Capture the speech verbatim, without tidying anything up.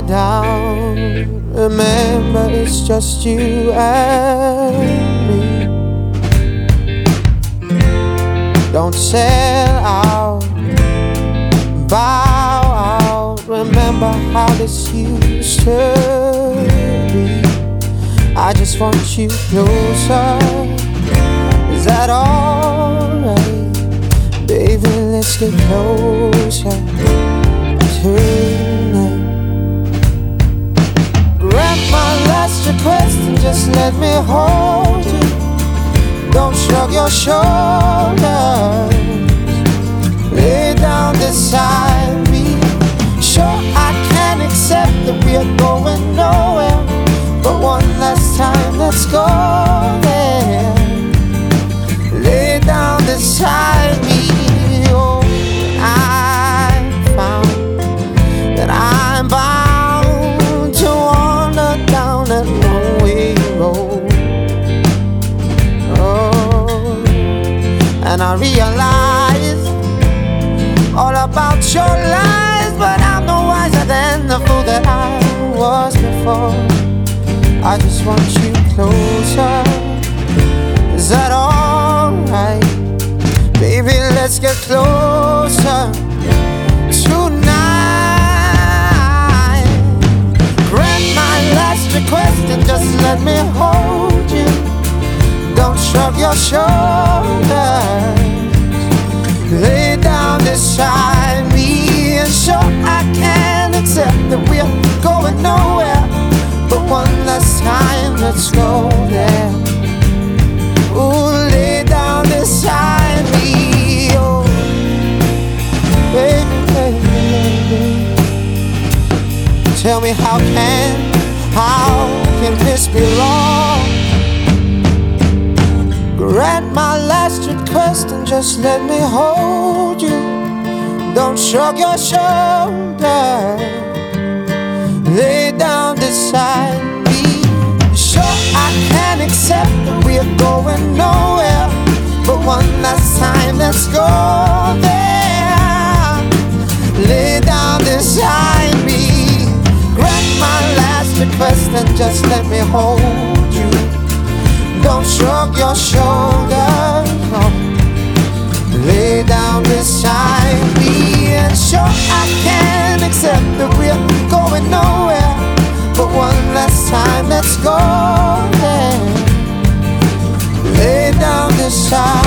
down. Remember, it's just you and me. Don't sell out, bow out. Remember how this used to be. I just want you closer. Is that alright? Baby, let's get closer tonight. Grant my last request and just let me hold you. Don't shrug your shoulders. Lay down beside me. Sure, I can accept that we're going nowhere, but one last time, let's go there. Lay down beside me. Oh, I found that I'm bound to wander down that one-way road. And I realize all about your lies, but I'm no wiser than the fool that I was before. I just want you closer. Is that alright? Baby, let's get closer tonight. Grant my last request and just let me hold you. Don't shrug your shoulders. Lay down beside me. And sure, I can accept that we're going nowhere, but one last time, let's go there. Ooh, lay down beside me. Oh, baby, baby, baby. Tell me how can, how can this be wrong? Grant my last request and just let me hold you. Don't shrug your shoulders. Lay down beside me. Sure, I can accept that we're going nowhere, but one last time, let's go there. Lay down beside me. Grant my last request and just let me hold you. Don't shrug your shoulders, no. Lay down beside me. And sure, I can accept that we're going nowhere, but one last time, let's go there. Lay down beside